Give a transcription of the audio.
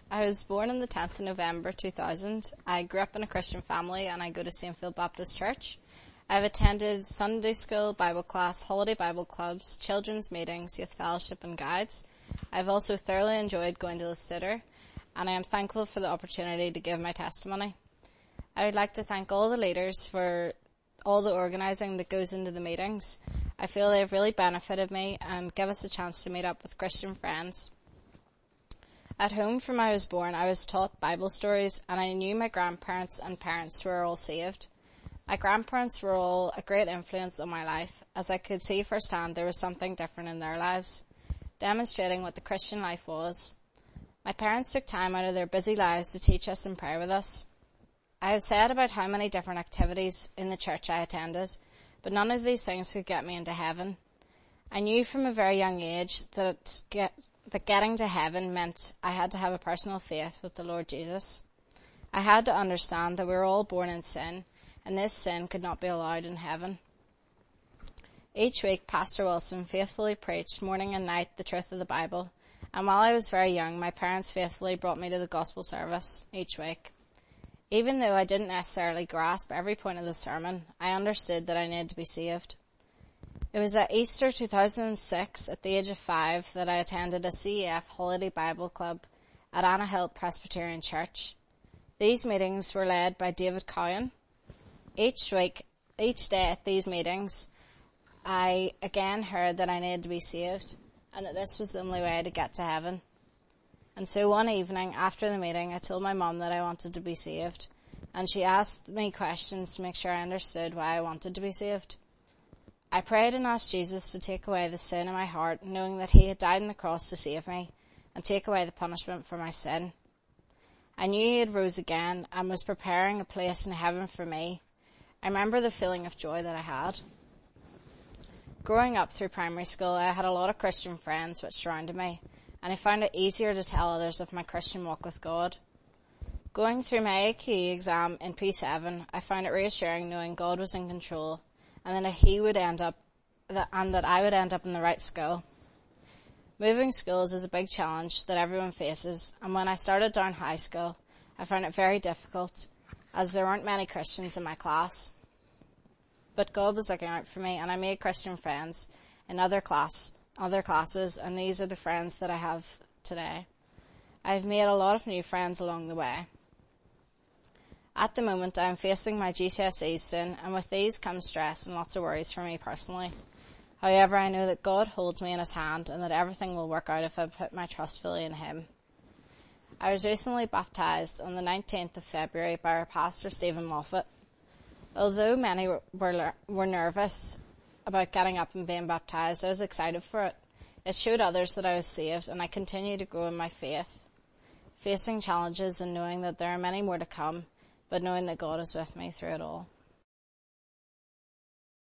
I was born on the 10th of November 2000. I grew up in a Christian family and I go to Saintfield Baptist Church. I've attended Sunday school, Bible class, holiday Bible clubs, children's meetings, youth fellowship and guides. I've also thoroughly enjoyed going to the Stutter, and I am thankful for the opportunity to give my testimony. I would like to thank all the leaders for all the organising that goes into the meetings. I feel they have really benefited me and give us a chance to meet up with Christian friends. At home from I was born, I was taught Bible stories, and I knew my grandparents and parents were all saved. My grandparents were all a great influence on my life, as I could see firsthand there was something different in their lives, demonstrating what the Christian life was. My parents took time out of their busy lives to teach us and pray with us. I have said about how many different activities in the church I attended, but none of these things could get me into heaven. I knew from a very young age that getting to heaven meant I had to have a personal faith with the Lord Jesus. I had to understand that we were all born in sin, and this sin could not be allowed in heaven. Each week, Pastor Wilson faithfully preached morning and night the truth of the Bible, and while I was very young, my parents faithfully brought me to the gospel service each week. Even though I didn't necessarily grasp every point of the sermon, I understood that I needed to be saved. It was at Easter 2006, at the age of 5, that I attended a CEF Holiday Bible Club at Anna Hill Presbyterian Church. These meetings were led by David Cowan. Each day at these meetings, I again heard that I needed to be saved and that this was the only way to get to heaven. And so one evening after the meeting, I told my mum that I wanted to be saved, and she asked me questions to make sure I understood why I wanted to be saved. I prayed and asked Jesus to take away the sin in my heart, knowing that he had died on the cross to save me and take away the punishment for my sin. I knew he had rose again and was preparing a place in heaven for me. I remember the feeling of joy that I had. Growing up through primary school, I had a lot of Christian friends which surrounded me, and I found it easier to tell others of my Christian walk with God. Going through my AQE exam in P7, I found it reassuring knowing God was in control, and that that I would end up in the right school. Moving schools is a big challenge that everyone faces, and when I started down high school, I found it very difficult, as there weren't many Christians in my class. But God was looking out for me, and I made Christian friends in other classes, and these are the friends that I have today. I've made a lot of new friends along the way. At the moment, I am facing my GCSEs soon, and with these comes stress and lots of worries for me personally. However, I know that God holds me in his hand and that everything will work out if I put my trust fully in him. I was recently baptised on the 19th of February by our pastor, Stephen Moffat. Although many were nervous about getting up and being baptised, I was excited for it. It showed others that I was saved, and I continue to grow in my faith, facing challenges and knowing that there are many more to come, but knowing that God is with me through it all.